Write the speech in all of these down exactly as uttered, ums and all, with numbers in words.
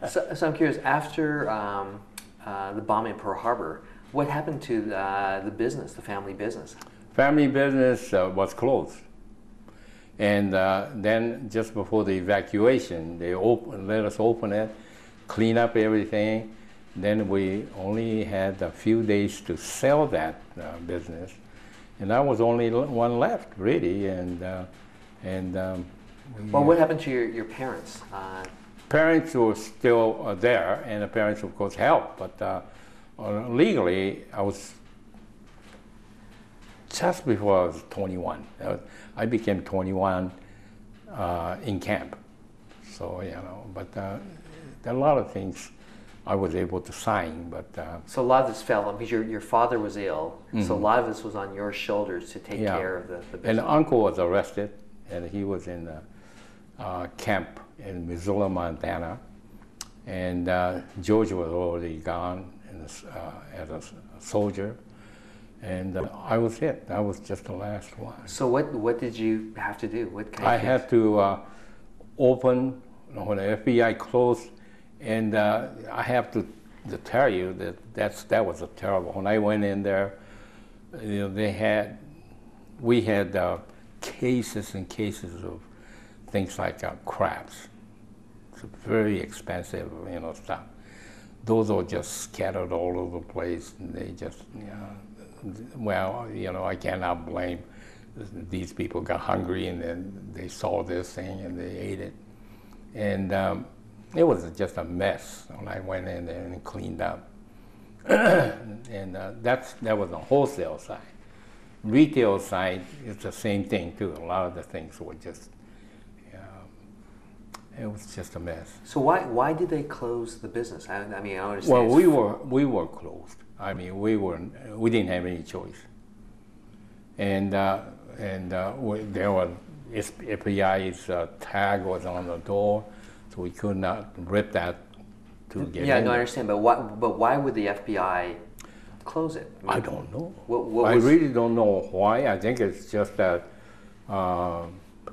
so, so I'm curious, after um, uh, the bombing of Pearl Harbor, what happened to uh, the business, the family business? Family business uh, was closed. And uh, then just before the evacuation, they open, let us open it, clean up everything. Then we only had a few days to sell that uh, business. And I was only one left, really. And, uh, and um, we, well, what happened to your, your parents? Uh, parents were still uh, there, and the parents, of course, helped. But uh, uh, legally, I was just before I was twenty-one. Uh, I became twenty-one uh, in camp. So, you know, but uh, there are a lot of things I was able to sign, but... Uh, so a lot of this fell, because your, your father was ill, mm-hmm. so a lot of this was on your shoulders to take yeah. care of the, the business. And uncle was arrested, and he was in the uh, camp in Missoula, Montana. And uh, George was already gone in the, uh, as a soldier. And uh, I was it. I was just the last one. So what what did you have to do? What kind I of had to uh, open when the F B I closed, and uh, I have to, to tell you that that's that was a terrible. When I went in there, you know, they had we had uh, cases and cases of things like uh, crabs. It's very expensive, you know, stuff. Those are just scattered all over the place, and they just, you know. Well, you know, I cannot blame these people. Got hungry and then they saw this thing and they ate it. And um, it was just a mess when I went in there and cleaned up. and uh, that's that was the wholesale side. Retail side is the same thing too. A lot of the things were just, uh, it was just a mess. So why why did they close the business? I, I mean, I understand. Well, we were we were closed. I mean, we were we didn't have any choice, and uh, and uh, we, there was F B I's uh, tag was on the door, so we could not rip that to get yeah, in. no, I there. understand. But why but why would the F B I close it? I, mean, I don't know. What, what I was, really don't know why. I think it's just that uh,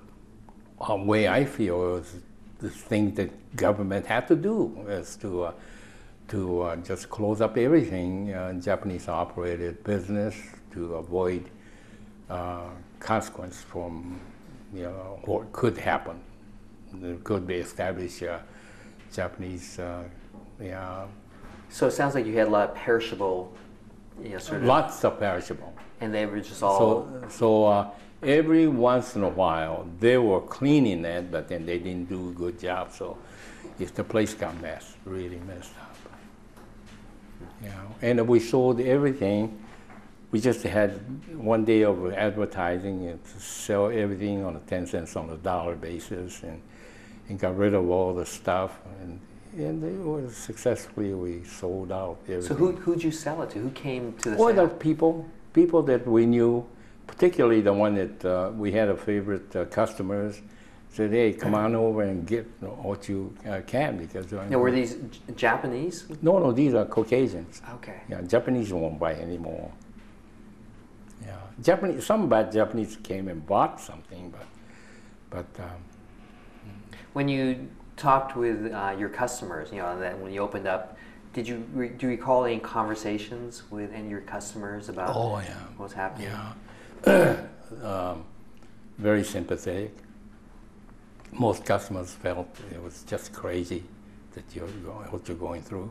a way I feel is the thing that government had to do is to. Uh, to uh, just close up everything, uh, Japanese operated business to avoid uh, consequence from, you know, what could happen. There could be established uh, Japanese, uh, yeah. So it sounds like you had a lot of perishable, you know, sort of. Lots of perishable. And they were just all. So, so uh, every once in a while, they were cleaning it, but then they didn't do a good job. So if the place got messed, really messed up. You know, and we sold everything. We just had one day of advertising and to sell everything on a ten cents on the dollar basis, and, and got rid of all the stuff. And, and it was successfully, we sold out everything. So who who'd you sell it to? Who came to the Well, sale? the people, people that we knew, particularly the one that uh, we had a favorite uh, customers. Said, hey, come on over and get what you uh, can, because... Uh, now, were these J- Japanese? No, no, these are Caucasians. Okay. Yeah, Japanese won't buy anymore. Yeah, Japanese, some bad Japanese came and bought something, but... but um, when you talked with uh, your customers, you know, that when you opened up, did you re- do you recall any conversations with any of your customers about oh, yeah. what was happening? Yeah. um, very sympathetic. Most customers felt it was just crazy that you're going, what you're going through.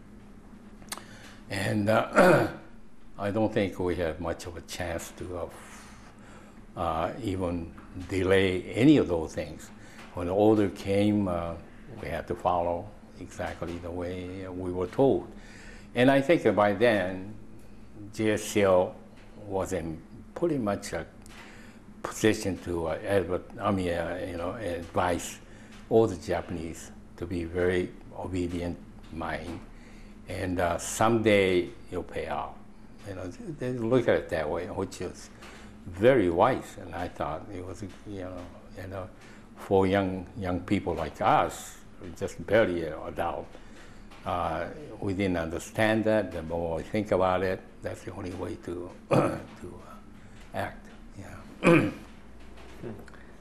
And uh, I don't think we have much of a chance to uh, uh, even delay any of those things. When the order came, uh, we had to follow exactly the way we were told. And I think that by then, J S L was in pretty much a position to uh, advert, I mean, uh, you know, advise all the Japanese to be very obedient mind, and uh, someday it'll pay off. You know, they look at it that way, which is very wise. And I thought it was, you know, you know, for young young people like us, just barely an adult, uh, we didn't understand that. The more we think about it, that's the only way to to uh, act. Yeah.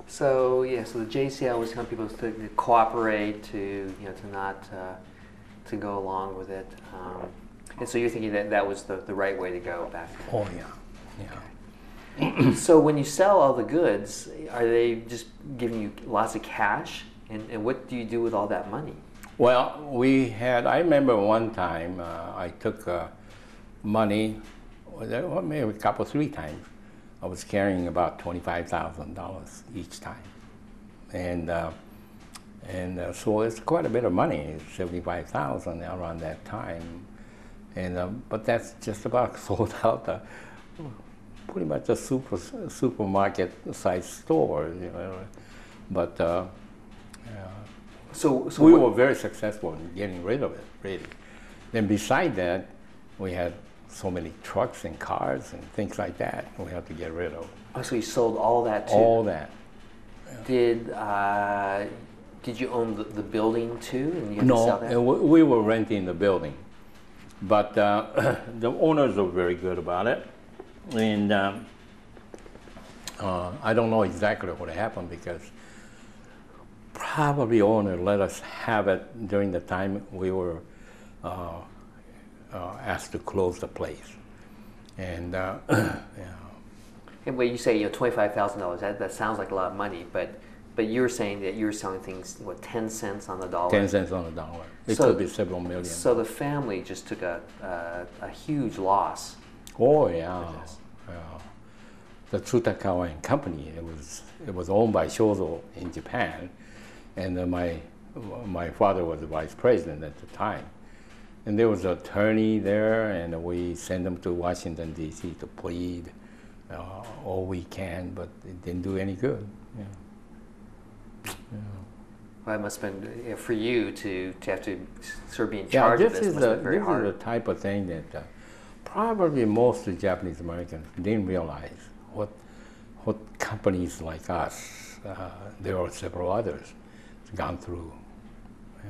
So yeah, so the J C L was telling people to, to cooperate, to you know, to not uh, to go along with it, um, and so you're thinking that that was the, the right way to go back then. Oh yeah, yeah. So when you sell all the goods, are they just giving you lots of cash, and, and what do you do with all that money? Well, we had, I remember one time uh, I took uh, money, well, maybe a couple, three times. I was carrying about twenty-five thousand dollars each time. And uh, and uh, so it's quite a bit of money, seventy-five thousand dollars around that time. And uh, but that's just about sold out uh, pretty much a super supermarket size store, you know. But uh, uh, So, so we what, were very successful in getting rid of it, really. Then beside that, we had so many trucks and cars and things like that we had to get rid of. oh, so you sold all that too? All that. Did uh, did you own the, the building too, and you had to sell No, that? uh, we we were renting the building. But uh, the owners were very good about it. And um, uh, I don't know exactly what happened because probably owner let us have it during the time we were uh, uh, asked to close the place. And uh, yeah. And when you say you know twenty-five thousand dollars, that that sounds like a lot of money, but but you're saying that you're selling things what ten cents on the dollar. ten cents on the dollar. It So- could be several million. So the family just took a a, a huge loss. Oh yeah. with this. yeah. The Tsutakawa and Company. It was it was owned by Shozo in Japan, and uh, my my father was the vice president at the time. And there was an attorney there, and we sent them to Washington D C to plead uh, all we can, but it didn't do any good. Yeah. Yeah. Well, it must have been you know, for you to, to have to sort of be in Yeah, charge this of this. is Must the have been very this hard. is the type of thing that uh, probably most of the Japanese Americans didn't realize what what companies like us. Uh, there are several others gone through. Yeah.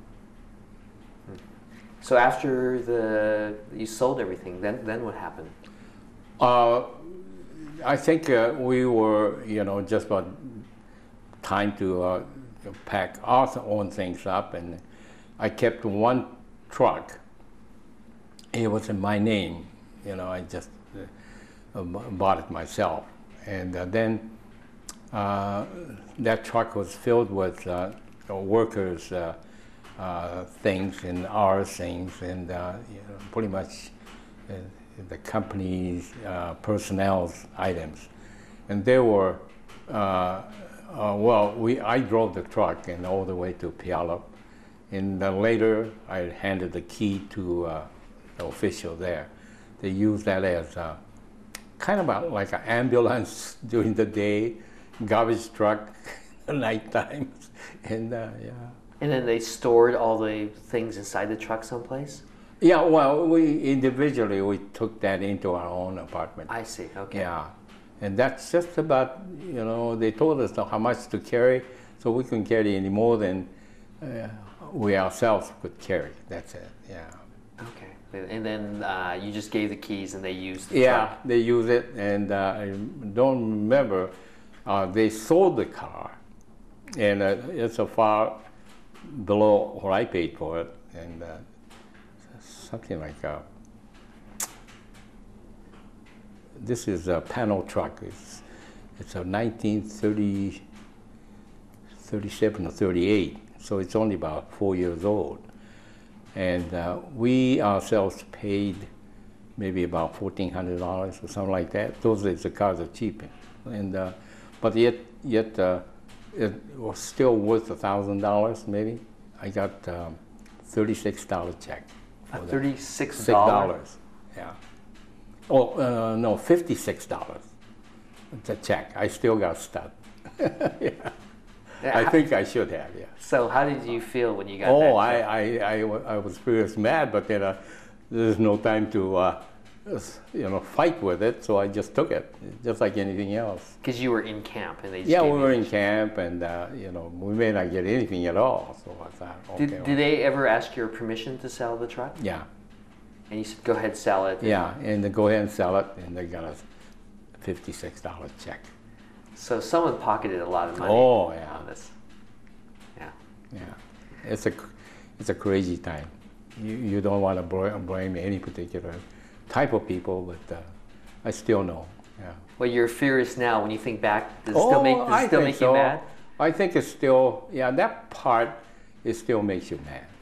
So after the you sold everything, then then what happened? Uh, I think uh, we were, you know, just about time to uh, pack our own things up, and I kept one truck. It was in my name, you know. I just uh, bought it myself, and uh, then uh, that truck was filled with uh, workers' uh, uh, things and our things, and uh, you know, pretty much uh, the company's uh, personnel's items, and they were. Uh, uh, well, we I drove the truck and all the way to Puyallup, and uh, later I handed the key to uh, the official there. They used that as uh, kind of a, like an ambulance during the day, garbage truck at night times, and uh, yeah. And then they stored all the things inside the truck someplace? Yeah, well, we individually we took that into our own apartment. I see, okay. Yeah, and that's just about, you know, they told us how much to carry, so we couldn't carry any more than uh, we ourselves could carry. That's it, yeah. Okay. And then uh, you just gave the keys and they used the Yeah, truck? they use it, and uh, I don't remember, uh, they sold the car, and uh, it's a far below what I paid for it, and uh, something like uh, this is a panel truck. It's it's a nineteen thirty, thirty-seven or thirty-eight, so it's only about four years old, and uh, we ourselves paid maybe about fourteen hundred dollars or something like that. Those days the cars are cheap, and uh, but yet yet. Uh, It was still worth a thousand dollars, maybe. I got um, thirty-six dollar check. A for that. thirty-six Six dollars? dollars, yeah. Oh uh, no, fifty-six dollars. It's a check. I still got stuck. Yeah. I think I should have. Yeah. So how did you feel when you got Oh, that I, check? I, I, wa- I was pretty mad, but then uh, there's no time to, uh, you know, fight with it. So I just took it, just like anything else. Because you were in camp and they just Yeah, gave we you were the in check. camp, and uh, you know, we may not get anything at all. So I thought, okay. Did, did they ever ask your permission to sell the truck? Yeah, And you said, go ahead, sell it. yeah, and they go ahead and sell it, and they got a fifty-six dollar check. So someone pocketed a lot of money Oh, yeah. on this. Yeah. Yeah, it's a, it's a crazy time. You, you don't want to blame any particular type of people, but uh, I still know. Yeah. Well, you're furious now. When you think back, does it Oh, still make, does it I still think make so. you mad? I think it's still, yeah, that part, it still makes you mad.